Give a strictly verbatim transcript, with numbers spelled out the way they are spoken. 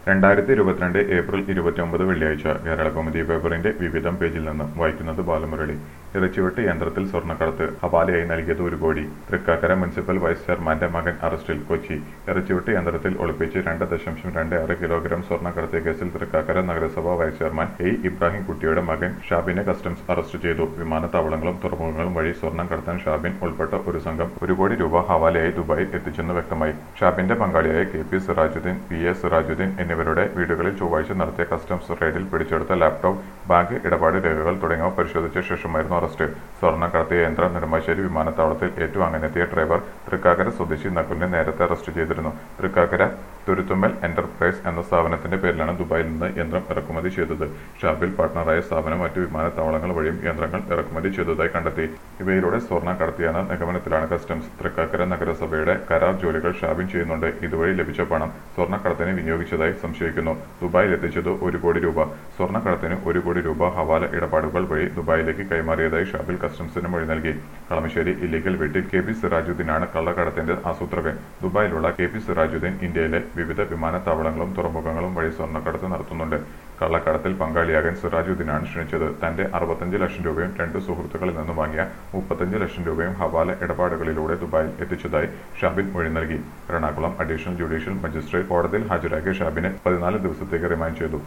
രണ്ടായിരത്തി ഇരുപത്തിരണ്ട് ഏപ്രിൽ ഇരുപത്തിയൊമ്പത് വെള്ളിയാഴ്ച കേരളകൗമുദി പേപ്പറിന്റെ വിവിധം പേജിൽ നിന്ന് വായിക്കുന്നത് ബാലമുരളി. ഇറച്ചിവെട്ട് യന്ത്രത്തിൽ സ്വർണ്ണക്കടത്ത് ഹവാലയായി നൽകിയത് ഒരു കോടി. തൃക്കാക്കര മുനിസിപ്പൽ വൈസ് ചെയർമാന്റെ മകൻ അറസ്റ്റിൽ. കൊച്ചി. ഇറച്ചിവെട്ട് യന്ത്രത്തിൽ ഒളിപ്പിച്ച് രണ്ട് ദശാംശം രണ്ട് ആറ് കിലോഗ്രാം സ്വർണ്ണ കടത്തിയ കേസിൽ തൃക്കാക്കര നഗരസഭാ വൈസ് ചെയർമാൻ എ ഇബ്രാഹിം കുട്ടിയുടെ മകൻ ഷാബിനെ കസ്റ്റംസ് അറസ്റ്റ് ചെയ്തു. വിമാനത്താവളങ്ങളും തുറമുഖങ്ങളും വഴി സ്വർണ്ണം കടത്താൻ ഷാബിൻ ഉൾപ്പെട്ട ഒരു സംഘം ഒരു കോടി രൂപ ഹവാലയായി ദുബായിൽ എത്തിച്ചെന്ന് വ്യക്തമായി. ഷാബിന്റെ പങ്കാളിയായ K P Sirajuddin, P A Sirajuddin എന്നിവരുടെ വീടുകളിൽ ചൊവ്വാഴ്ച നടത്തിയ കസ്റ്റംസ് റെയ്ഡിൽ പിടിച്ചെടുത്ത ലാപ്ടോപ്പ്, ബാങ്ക് ഇടപാട് രേഖകൾ തുടങ്ങിയവ പരിശോധിച്ച ശേഷമായിരുന്നു അറസ്റ്റ്. സ്വർണ്ണം കടത്തിയ യന്ത്രം നെടുമ്പാശ്ശേരി വിമാനത്താവളത്തിൽ ഏറ്റുവാങ്ങാനെത്തിയ ഡ്രൈവർ തൃക്കാക്കര സ്വദേശി നകുലിനെ നേരത്തെ അറസ്റ്റ് ചെയ്തിരുന്നു. തൃക്കാക്കര തുരുത്തുമ്മൽ എന്റർപ്രൈസ് എന്ന സ്ഥാപനത്തിന്റെ പേരിലാണ് ദുബായിൽ നിന്ന് യന്ത്രം ഇറക്കുമതി ചെയ്തത്. ഷാബിൽ പാർട്ണറായ സ്ഥാപനം മറ്റു വിമാനത്താവളങ്ങൾ വഴിയും യന്ത്രങ്ങൾ ഇറക്കുമതി ചെയ്തതായി കണ്ടെത്തി. ഇവയിലൂടെ സ്വർണ്ണം കടത്തിയെന്ന നിഗമനത്തിലാണ് കസ്റ്റംസ്. തൃക്കാക്കര നഗരസഭയുടെ കരാർ ജോലികൾ ഷാബിൻ ചെയ്യുന്നുണ്ട്. ഇതുവഴി ലഭിച്ച പണം സ്വർണ്ണക്കടത്തിന് വിനിയോഗിച്ചതായി സംശയിക്കുന്നു. ദുബായിൽ എത്തിച്ചത് ഒരു കോടി രൂപ. സ്വർണ്ണക്കടത്തിന് ഒരു കോടി രൂപ ഹവാല ഇടപാടുകൾ വഴി ദുബായിലേക്ക് കൈമാറിയതായി ഷാബിൽ കസ്റ്റംസിന് മൊഴി നൽകി. കളമശ്ശേരി ഇല്ലീഗൽ വീട്ടിൽ കെ പി സിറാജുദ്ദീനാണ് കള്ളക്കടത്തിന്റെ ആസൂത്രകൻ. ദുബായിലുള്ള കെ പി സിറാജുദ്ദീൻ ഇന്ത്യയിലെ വിവിധ വിമാനത്താവളങ്ങളും തുറമുഖങ്ങളും വഴി സ്വർണ്ണക്കടത്ത് നടത്തുന്നുണ്ട്. കള്ളക്കടത്തിൽ പങ്കാളിയാകാൻ സിറാജുദ്ദീനാണ് ക്ഷണിച്ചത്. തന്റെ അറുപത്തഞ്ച് ലക്ഷം രൂപയും രണ്ട് സുഹൃത്തുക്കളിൽ നിന്നും വാങ്ങിയ മുപ്പത്തഞ്ച് ലക്ഷം രൂപയും ഹവാല ഇടപാടുകളിലൂടെ ദുബായിൽ എത്തിച്ചതായി ഷാബിൻ മൊഴി നൽകി. എറണാകുളം അഡീഷണൽ ജുഡീഷ്യൽ മജിസ്ട്രേറ്റ് കോടതിയിൽ ഹാജരാക്കിയ ഷാബിനെ പതിനാല് ദിവസത്തേക്ക് റിമാൻഡ് ചെയ്തു.